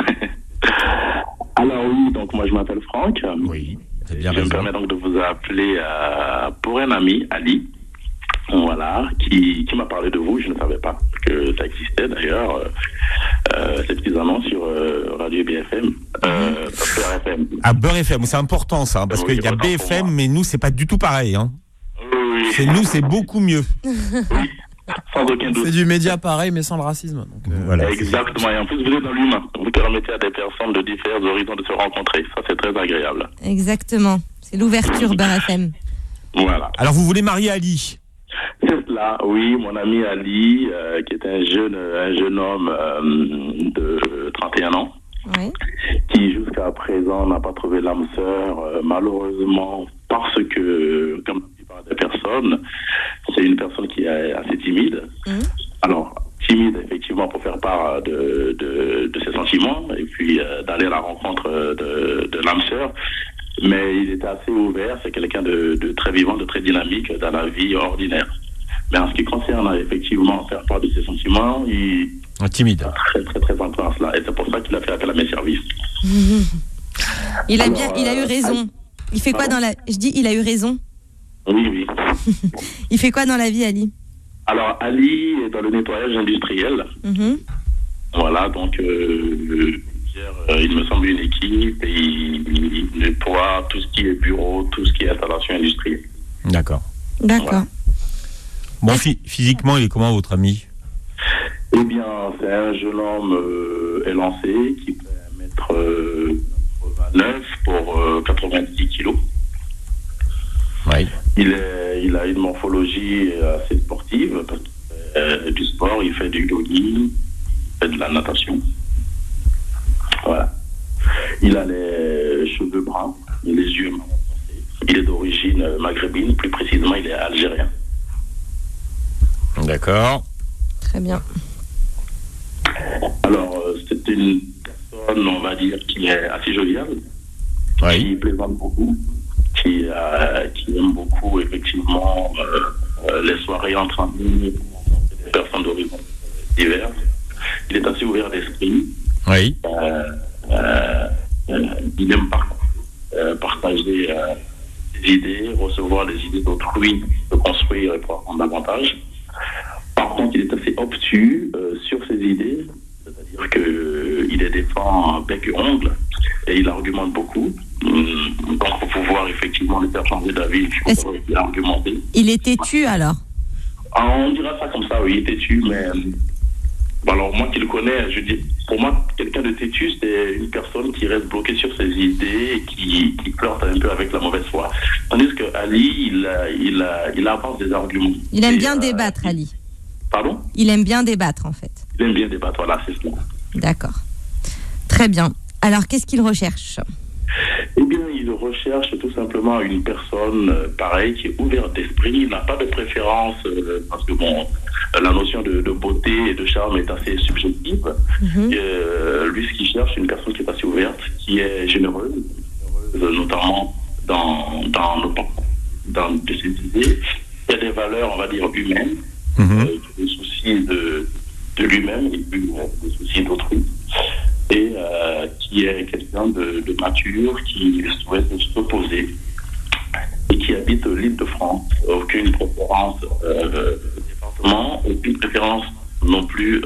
Alors oui, donc moi je m'appelle Franck. Oui, c'est bien. Je me permets donc de vous appeler pour un ami, Ali. Voilà, qui m'a parlé de vous. Je ne savais pas que ça existait d'ailleurs. Ces petites annonces sur Radio BFM. Beurre FM. Ah, Beurre FM, c'est important ça, parce qu'il y a BFM, mais nous, c'est pas du tout pareil. Hein. Oui. Nous, c'est beaucoup mieux. Oui, sans aucun doute. C'est du média pareil, mais sans le racisme. Donc, voilà, exactement, et en plus, vous êtes dans l'humain. Vous permettez à des personnes de différents horizons de se rencontrer. Ça, c'est très agréable. Exactement. C'est l'ouverture Beurre FM. Voilà. Alors, vous voulez marier Ali? C'est cela, oui, mon ami Ali, qui est un jeune homme de 31 ans, oui. Qui jusqu'à présent n'a pas trouvé l'âme sœur, malheureusement, parce que, comme la plupart des personnes, c'est une personne qui est assez timide. Alors, timide, effectivement, pour faire part de ses sentiments et puis d'aller à la rencontre de l'âme sœur. Mais il était assez ouvert, c'est quelqu'un de très vivant, de très dynamique dans la vie ordinaire. Mais en ce qui concerne effectivement faire part de ses sentiments, il est timide. Très, très, très intense là. Et c'est pour ça qu'il a fait appel à mes services. Il a eu raison. Il fait quoi dans la... Je dis, il a eu raison. Oui. Il fait quoi dans la vie, Ali? Alors, Ali est dans le nettoyage industriel. Voilà, donc il me semble une équipe et il nettoie tout ce qui est bureau, tout ce qui est installation industrielle. D'accord. Voilà. Bon, physiquement, il est comment votre ami? Eh bien, c'est un jeune homme élancé qui fait 1m89 pour 90 kilos. Oui. Il a une morphologie assez sportive parce qu'il fait du sport, il fait du jogging, il fait de la natation. Voilà. Il a les cheveux bruns, les yeux marron foncé. Il est d'origine maghrébine, plus précisément, il est algérien. D'accord. Très bien. Alors, c'est une personne, on va dire, qui est assez joviale, qui plaisante beaucoup, qui aime beaucoup, effectivement, les soirées entre amis, des personnes d'horizons divers. Il est assez ouvert d'esprit. Oui. Il aime partager des idées, recevoir les idées d'autrui, de construire et pour apprendre davantage. Par contre, il est assez obtus sur ses idées, c'est-à-dire qu'il les défend bec et ongle, et il argumente beaucoup. Donc, pour pouvoir effectivement les faire changer d'avis, il faut argumenter. Il est têtu alors? On dira ça comme ça, oui, il est têtu, mais... alors, moi qui le connais, je dis, pour moi, quelqu'un de têtu, c'est une personne qui reste bloquée sur ses idées et qui flirte un peu avec la mauvaise foi. Tandis que Ali, il avance des arguments. Il aime bien débattre, Ali. Pardon? Il aime bien débattre, en fait. Il aime bien débattre, voilà, c'est cela. D'accord. Très bien. Alors, qu'est-ce qu'il recherche? Eh bien, il recherche tout simplement une personne pareille, qui est ouverte d'esprit, il n'a pas de préférence, parce que bon, la notion de beauté et de charme est assez subjective. Lui, ce qu'il cherche, c'est une personne qui est assez ouverte, qui est généreuse notamment dans ses idées. Il y a des valeurs, on va dire, humaines, des soucis de lui-même et puis des soucis d'autrui. Et qui est quelqu'un de mature, qui souhaite s'opposer et qui habite l'Île-de-France. Aucune préférence département, aucune préférence non plus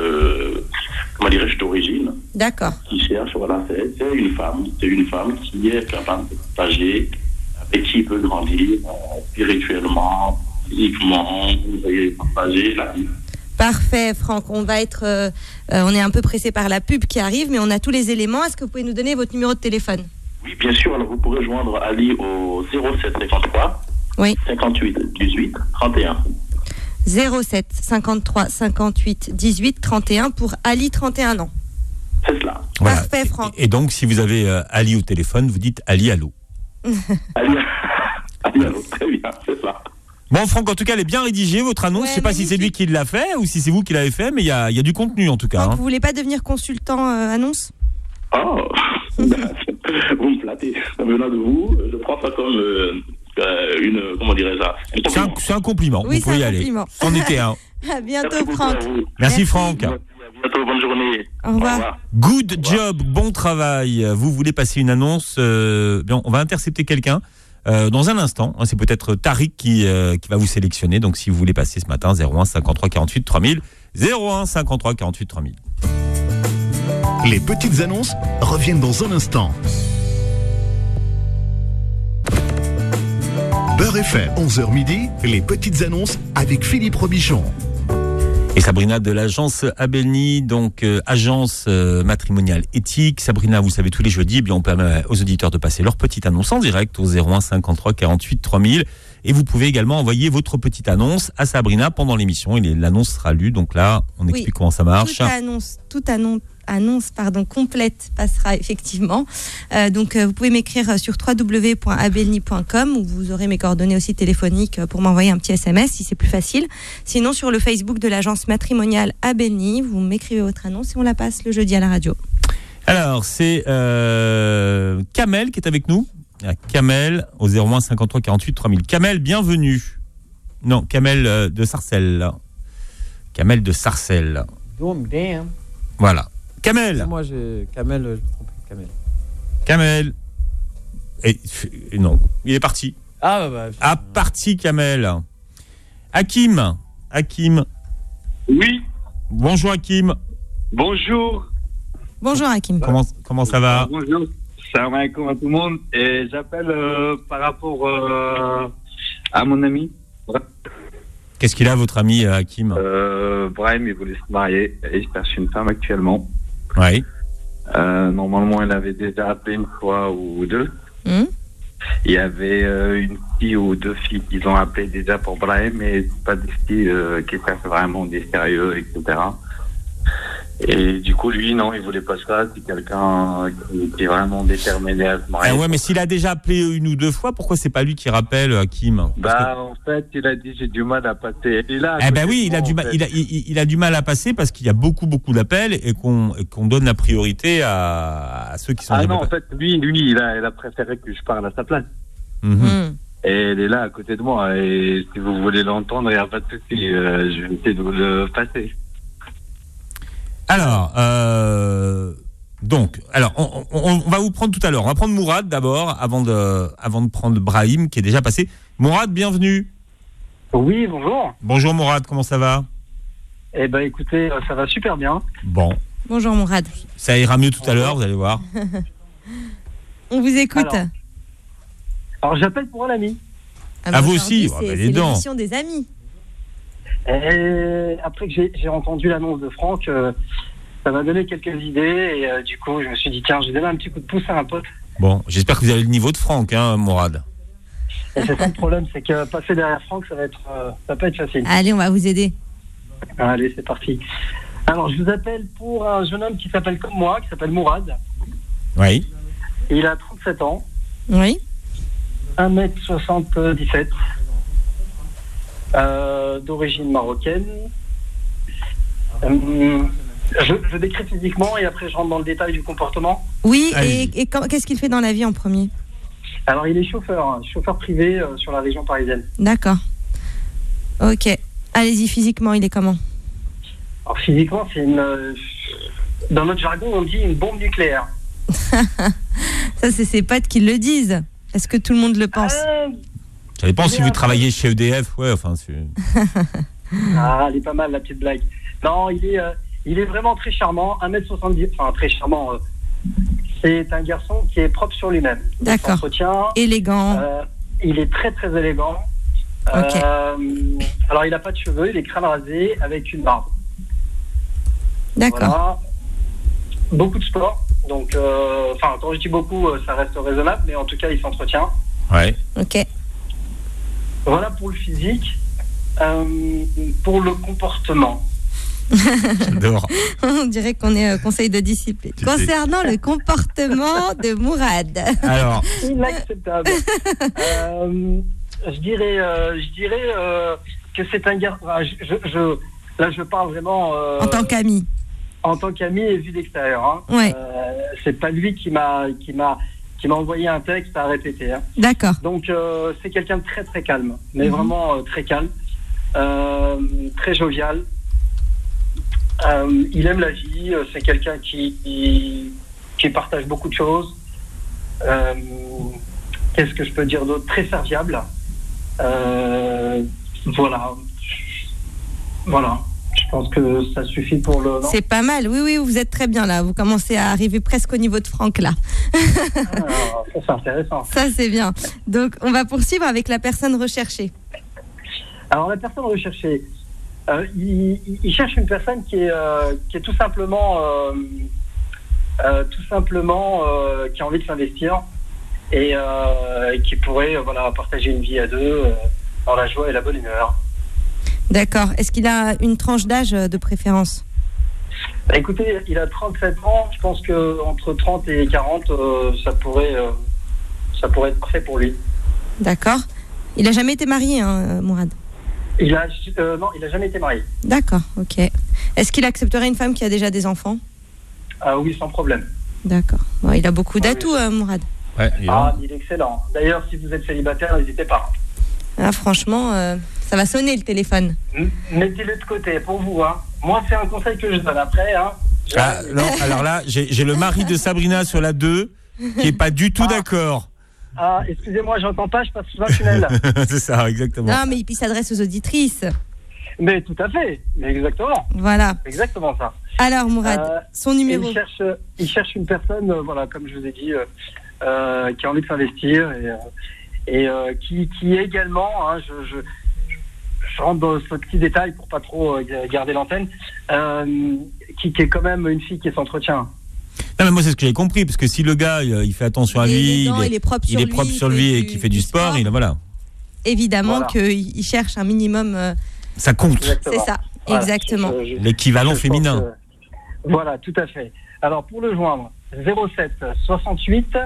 d'origine. D'accord. Qui cherche, voilà, c'est une femme qui est capable de partager, avec qui il peut grandir spirituellement, physiquement, et partager la vie. Parfait, Franck. On est un peu pressé par la pub qui arrive, mais on a tous les éléments. Est-ce que vous pouvez nous donner votre numéro de téléphone? Oui, bien sûr. Alors, vous pourrez joindre Ali au 07 53 58 18 31. 07 53 58 18 31 pour Ali, 31 ans. C'est cela. Voilà. Parfait, Franck. Et donc, si vous avez Ali au téléphone, vous dites Ali, allô. Ali, allô, très bien, c'est ça. Bon, Franck, en tout cas, elle est bien rédigée, votre annonce. Je ne sais pas si c'est lui qui l'a fait ou si c'est vous qui l'avez fait, mais il y a du contenu, en tout cas. Franck, vous voulez pas devenir consultant annonce? Oh, vous me flattez. Venant de vous, je prends ça comme comment dirais-je ça? C'est un compliment. Oui, vous pouvez y aller. C'en était un. À bientôt, Franck. Merci, Franck. À bientôt, bonne journée. Au revoir. Good job, bon travail. Vous voulez passer une annonce, bien, on va intercepter quelqu'un. Dans un instant, c'est peut-être Tariq qui va vous sélectionner. Donc si vous voulez passer ce matin, 01 53 48 3000, 01 53 48 3000. Les petites annonces reviennent dans un instant. Beurre FM, 11h midi, les petites annonces avec Philippe Robichon. Et Sabrina de l'agence Abelny, donc agence matrimoniale éthique. Sabrina, vous savez, tous les jeudis, eh bien, on permet aux auditeurs de passer leur petite annonce en direct au 01 53 48 3000. Et vous pouvez également envoyer votre petite annonce à Sabrina pendant l'émission. Et l'annonce sera lue. Donc là, on explique comment ça marche. Toute annonce complète passera effectivement. Donc vous pouvez m'écrire sur www.abelny.com où vous aurez mes coordonnées aussi téléphoniques pour m'envoyer un petit SMS si c'est plus facile. Sinon sur le Facebook de l'agence matrimoniale Abelny, vous m'écrivez votre annonce et on la passe le jeudi à la radio. Alors c'est Kamel qui est avec nous. Kamel au 01 53 48 3000. Kamel, bienvenue. Non, Kamel de Sarcelles. Kamel de Sarcelles. Voilà. Kamel. Moi, Kamel, je me trompe. Kamel. Et non, il est parti. Parti Kamel. Hakim. Oui. Bonjour Hakim. Bonjour. Bonjour Hakim. Comment ça va? Bonjour. Salam alaikum à tout le monde. Et j'appelle par rapport à mon ami. Qu'est-ce qu'il a, votre ami Hakim? Brahim, il voulait se marier et il cherche une femme actuellement. Oui. Normalement, il avait déjà appelé une fois ou deux. Il y avait une fille ou deux filles qui ont appelé déjà pour Brahim, mais pas des filles qui cherchent vraiment des sérieux, etc. Et du coup, lui, non, il voulait pas ça. C'est quelqu'un qui est vraiment déterminé à se marier. Ouais, mais s'il a déjà appelé une ou deux fois, pourquoi c'est pas lui qui rappelle Hakim? En fait, il a dit j'ai du mal à passer. Il a du mal. Il a du mal à passer parce qu'il y a beaucoup d'appels et qu'on donne la priorité à ceux qui sont. En fait, lui, il a préféré que je parle à sa place. Et elle est là à côté de moi. Et si vous voulez l'entendre, il n'y a pas de souci. Je vais essayer de vous le passer. Alors, on va vous prendre tout à l'heure. On va prendre Mourad d'abord, avant de prendre Brahim, qui est déjà passé. Mourad, bienvenue. Oui, bonjour. Bonjour Mourad, comment ça va? Eh ben, écoutez, ça va super bien. Bon. Bonjour Mourad. Ça ira mieux tout à l'heure, vous allez voir. On vous écoute. Alors j'appelle pour un ami. Vous aussi? C'est l'émission des amis. Et après que j'ai entendu l'annonce de Franck, ça m'a donné quelques idées et du coup je me suis dit tiens, je vais donner un petit coup de pouce à un pote. Bon, j'espère que vous avez le niveau de Franck, Mourad. Et c'est ça le problème, c'est que passer derrière Franck, ça va pas être facile. Allez, on va vous aider. Allez, c'est parti. Alors je vous appelle pour un jeune homme qui s'appelle comme moi, qui s'appelle Mourad. Oui. Il a 37 ans. Oui. 1m77. D'origine marocaine. Je décris physiquement et après je rentre dans le détail du comportement. Oui, et qu'est-ce qu'il fait dans la vie en premier? Alors il est chauffeur privé sur la région parisienne. D'accord. Ok. Allez-y, physiquement, il est comment? Alors physiquement, c'est dans notre jargon, on dit une bombe nucléaire. Ça, c'est ses potes qui le disent. Est-ce que tout le monde le pense? Ça dépend si vous travaillez chez EDF, elle est pas mal la petite blague. Non, il est vraiment très charmant, 1m70, enfin très charmant. C'est un garçon qui est propre sur lui-même. D'accord. Élégant. Il est très très élégant. Okay. Alors il n'a pas de cheveux, il est crâne rasé avec une barbe. D'accord. Voilà. Beaucoup de sport. Donc, quand je dis beaucoup, ça reste raisonnable, mais en tout cas, il s'entretient. Ouais. Ok. Voilà pour le physique. Pour le comportement. J'adore. On dirait qu'on est conseil de discipline. Concernant le comportement de Mourad. Alors. Inacceptable. Je dirais que c'est un gars. Là, je parle vraiment. En tant qu'ami. En tant qu'ami et vu d'extérieur. Hein. Ouais. C'est pas lui qui m'a envoyé un texte à répéter. Hein. D'accord. Donc c'est quelqu'un de très très calme, mais vraiment très calme, très jovial. Il aime la vie. C'est quelqu'un qui partage beaucoup de choses. Qu'est-ce que je peux dire d'autre? Très serviable. Voilà. Je pense que ça suffit pour le... C'est pas mal, oui, vous êtes très bien là. Vous commencez à arriver presque au niveau de Franck là. Ça, c'est intéressant. Ça, c'est bien. Donc, on va poursuivre avec la personne recherchée. Alors, la personne recherchée, il cherche une personne qui est tout simplement qui a envie de s'investir et qui pourrait partager une vie à deux dans la joie et la bonne humeur. D'accord. Est-ce qu'il a une tranche d'âge de préférence? Écoutez, il a 37 ans. Je pense qu'entre 30 et 40, ça pourrait être parfait pour lui. D'accord. Il n'a jamais été marié, hein, Mourad? Non, il n'a jamais été marié. D'accord, ok. Est-ce qu'il accepterait une femme qui a déjà des enfants? Oui, sans problème. D'accord. Bon, il a beaucoup d'atouts, Mourad. Ouais, il est excellent. D'ailleurs, si vous êtes célibataire, n'hésitez pas. Ah, franchement, ça va sonner le téléphone. Mettez-le de côté pour vous. Hein. Moi, c'est un conseil que je donne après. Hein. Non, alors là, j'ai le mari de Sabrina sur la 2 qui n'est pas du tout d'accord. Ah, excusez-moi, j'entends pas, je passe sous un tunnel. C'est ça, exactement. Non, mais il s'adresse aux auditrices. Mais tout à fait, mais exactement. Voilà. Exactement ça. Alors, Mourad, son numéro. Il cherche une personne, voilà, comme je vous ai dit, qui a envie de s'investir et qui est également, hein, je rentre dans ce petit détail pour pas trop garder l'antenne, qui est quand même une fille qui s'entretient. Non, mais moi, c'est ce que j'ai compris, parce que si le gars, il fait attention à lui, il est propre sur lui et qu'il fait du sport, voilà. Évidemment qu'il cherche un minimum. Ça compte. Exactement. C'est ça, voilà. Exactement. L'équivalent féminin. Voilà, tout à fait. Alors, pour le joindre, 07 68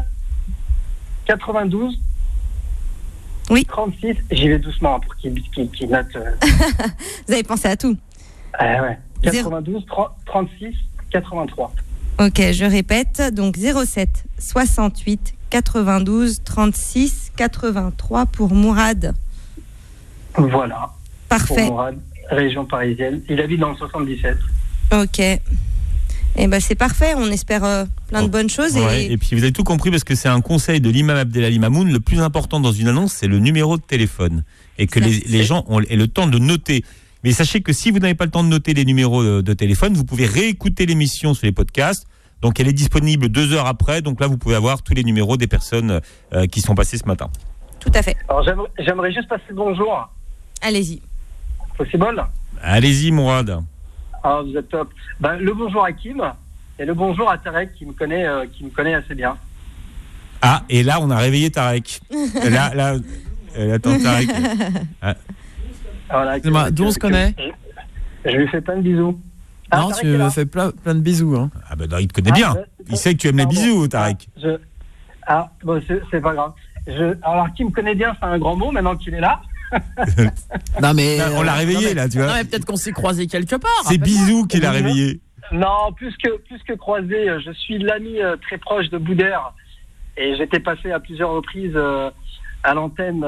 92 oui. 36. J'y vais doucement pour qu'il note. Vous avez pensé à tout. Ouais. 92 36 83. Ok, je répète. Donc 07 68 92 36 83 pour Mourad. Voilà. Parfait. Pour Mourad, région parisienne. Il habite dans le 77. Ok. Eh ben c'est parfait. On espère plein de bonnes choses. Ouais, et puis vous avez tout compris parce que c'est un conseil de l'imam Abdelali Mamoun. Le plus important dans une annonce, c'est le numéro de téléphone et que les gens aient le temps de noter. Mais sachez que si vous n'avez pas le temps de noter les numéros de téléphone, vous pouvez réécouter l'émission sur les podcasts. Donc elle est disponible 2 heures après. Donc là, vous pouvez avoir tous les numéros des personnes qui sont passées ce matin. Tout à fait. Alors j'aimerais juste passer le bonjour. Allez-y. Possible? Allez-y, Mourad. Ah, vous êtes top. Le bonjour à Kim et le bonjour à Tarek qui me connaît assez bien. Ah, et là, on a réveillé Tarek. là, attends, Tarek. Ah. Voilà, d'où on se connaît? Je lui fais plein de bisous. Non, tu me fais plein de bisous. Hein. Ah ben non, il te connaît bien. Il sait que tu aimes les bisous, Tarek. C'est pas grave. Alors, qui me connaît bien, c'est un grand mot maintenant qu'il est là. Non mais on l'a réveillé là, tu vois. Non mais peut-être qu'on s'est croisés quelque part. C'est Bisou qui l'a réveillé. Non, plus que croisé, je suis l'ami très proche de Boudère et j'étais passé à plusieurs reprises à l'antenne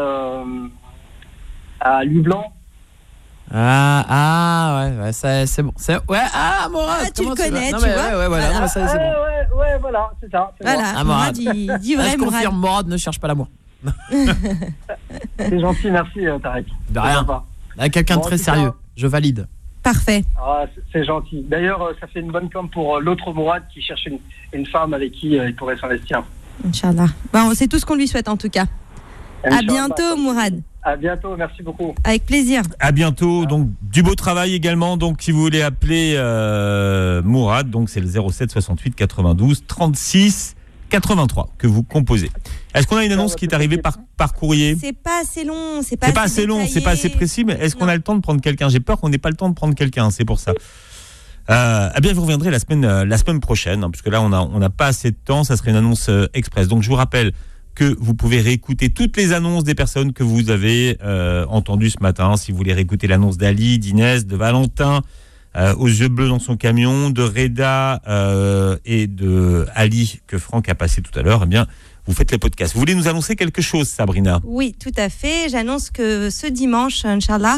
à Lublanc. Ouais, c'est bon. Mourad, tu le connais, tu vois. Ouais, voilà. Non, ça, c'est bon. Ouais, voilà, c'est ça. Voilà, Mourad, il dit vrai, je confirme, Mourad ne cherche pas l'amour. C'est gentil, merci Tarek. De rien. Quelqu'un de très sérieux, je valide. Parfait. Ah, c'est gentil. D'ailleurs, ça fait une bonne com pour l'autre Mourad qui cherche une femme avec qui il pourrait s'investir. Inch'Allah. C'est tout ce qu'on lui souhaite en tout cas. À bientôt, Mourad. À bientôt, merci beaucoup. Avec plaisir. À bientôt. Donc du beau travail également. Donc si vous voulez appeler Mourad, donc c'est le 07 68 92 36 83 que vous composez. Est-ce qu'on a une annonce qui est arrivée par courrier? C'est pas assez long, c'est pas assez long, c'est pas assez précis, mais est-ce qu'on a le temps de prendre quelqu'un? J'ai peur qu'on n'ait pas le temps de prendre quelqu'un, c'est pour ça. Eh bien, vous reviendrez la semaine prochaine, hein, puisque là, on n'a pas assez de temps, ça serait une annonce express. Donc, je vous rappelle que vous pouvez réécouter toutes les annonces des personnes que vous avez entendues ce matin. Si vous voulez réécouter l'annonce d'Ali, d'Inès, de Valentin, aux yeux bleus dans son camion, de Reda et de Ali que Franck a passé tout à l'heure, eh bien, vous faites les podcasts. Vous voulez nous annoncer quelque chose, Sabrina? Oui, tout à fait. J'annonce que ce dimanche, Inch'Allah,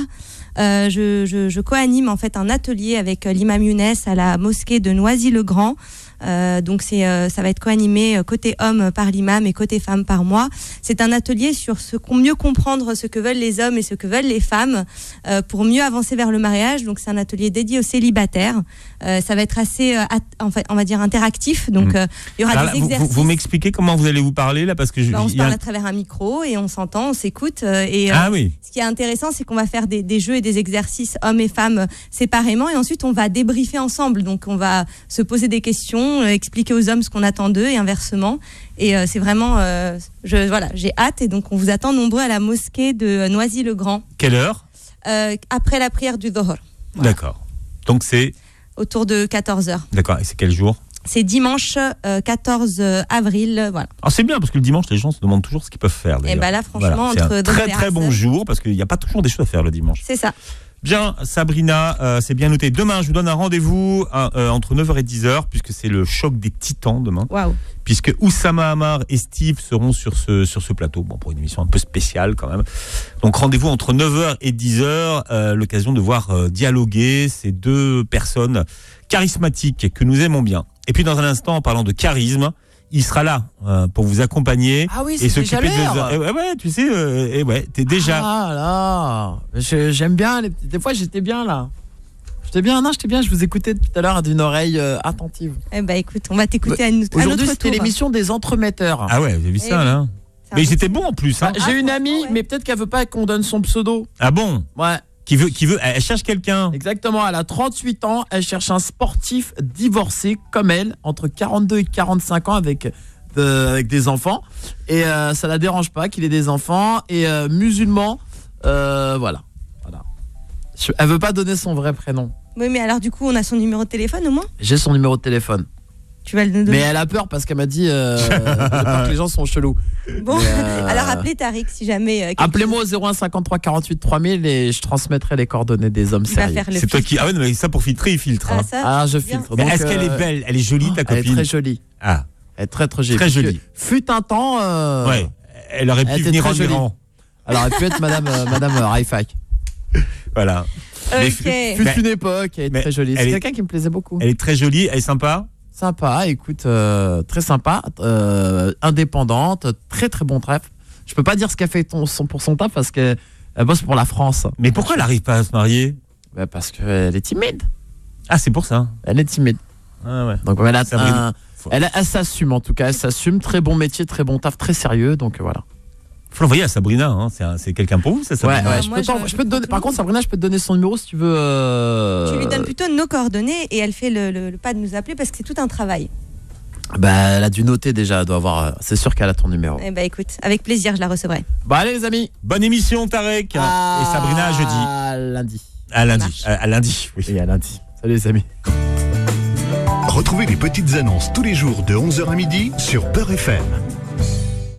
je co-anime en fait un atelier avec l'imam Younes à la mosquée de Noisy-le-Grand. Donc ça va être co-animé côté homme par l'imam et côté femme par moi. C'est un atelier sur mieux comprendre ce que veulent les hommes et ce que veulent les femmes pour mieux avancer vers le mariage. Donc c'est un atelier dédié aux célibataires. Ça va être assez en fait, on va dire interactif. Donc il y aura des exercices. Vous m'expliquez comment vous allez vous parler là, parce que on se parle à travers un micro et on s'entend, on s'écoute oui. Ce qui est intéressant, c'est qu'on va faire des jeux et des exercices hommes et femmes séparément et ensuite on va débriefer ensemble. Donc on va se poser des questions, expliquer aux hommes ce qu'on attend d'eux et inversement. Et c'est vraiment, j'ai hâte et donc on vous attend nombreux à la mosquée de Noisy-le-Grand. Quelle heure? Après la prière du Dhuhr. Voilà. D'accord. Donc c'est autour de 14h. D'accord, et c'est quel jour ? C'est dimanche 14 avril, voilà. Alors c'est bien parce que le dimanche, les gens se demandent toujours ce qu'ils peuvent faire. Et bah là, franchement, c'est entre un deux très bon jour parce qu'il n'y a pas toujours des choses à faire le dimanche. C'est ça. Bien, Sabrina, c'est bien noté. Demain, je vous donne un rendez-vous entre 9h et 10h, puisque c'est le choc des titans demain. Waouh. Puisque Oussama Hamar et Steve seront sur ce plateau. Bon, pour une émission un peu spéciale quand même. Donc rendez-vous entre 9h et 10h, l'occasion de voir dialoguer ces deux personnes charismatiques que nous aimons bien. Et puis dans un instant, en parlant de charisme, il sera là pour vous accompagner. Ah oui, et c'est déjà l'heure. Ouais, tu sais, t'es déjà. Ah là, j'aime bien. Des fois, j'étais bien là. J'étais bien, je vous écoutais depuis tout à l'heure d'une oreille attentive. Eh ben écoute, on va t'écouter à notre Aujourd'hui, c'était l'émission des entremetteurs. Ah ouais, vous avez vu ça là. Mais ils étaient bons en plus. Hein. J'ai une amie, mais peut-être qu'elle veut pas qu'on donne son pseudo. Ah bon ? Ouais. Qui veut, elle cherche quelqu'un. Exactement, elle a 38 ans, elle cherche un sportif divorcé comme elle, entre 42 et 45 ans avec des enfants. Et ça la dérange pas qu'il ait des enfants et musulman. Voilà. Elle veut pas donner son vrai prénom. Oui, mais alors du coup, on a son numéro de téléphone au moins ? J'ai son numéro de téléphone. Tu vas le donner. Mais elle a peur parce qu'elle m'a dit elle a peur que les gens sont chelous. Bon, alors appelez Tariq si jamais. Appelez-moi au 01 53 48 3000 et je transmettrai les coordonnées des hommes sérieux. C'est toi qui. Ah ouais, mais ça pour filtrer, il filtre. Hein. Je filtre. Mais est-ce qu'elle est belle ? Elle est jolie, ta copine ? Elle est très jolie. Ah. Elle est très jolie. Très jolie. Fut un temps. Ouais. Elle aurait pu venir en Iran. Elle aurait pu être Madame Raifak. Voilà. Ok. Fut une époque. Elle est très jolie. C'est quelqu'un qui me plaisait beaucoup. Elle est très jolie. Elle est sympa. Sympa, écoute, très sympa, indépendante, très bon taf. Je peux pas dire ce qu'elle fait pour son taf parce qu'elle bosse pour la France. Mais pourquoi elle n'arrive pas à se marier ? Parce qu'elle est timide. Ah, c'est pour ça. Elle est timide. Ah ouais. Donc elle s'assume en tout cas, elle s'assume, très bon métier, très bon taf, très sérieux, donc voilà. Faut l'envoyer à Sabrina, hein. C'est quelqu'un pour vous, ça, Sabrina. Ouais, je peux te donner. Par contre, Sabrina, je peux te donner son numéro si tu veux. Tu lui donnes plutôt nos coordonnées et elle fait le pas de nous appeler parce que c'est tout un travail. Elle a dû noter déjà, elle doit avoir. C'est sûr qu'elle a ton numéro. Eh écoute, avec plaisir, je la recevrai. Allez les amis. Bonne émission, Tarek. Et Sabrina, jeudi. À lundi. À lundi, oui. Et à lundi. Salut les amis. Retrouvez les petites annonces tous les jours de 11h à midi sur Beurre FM.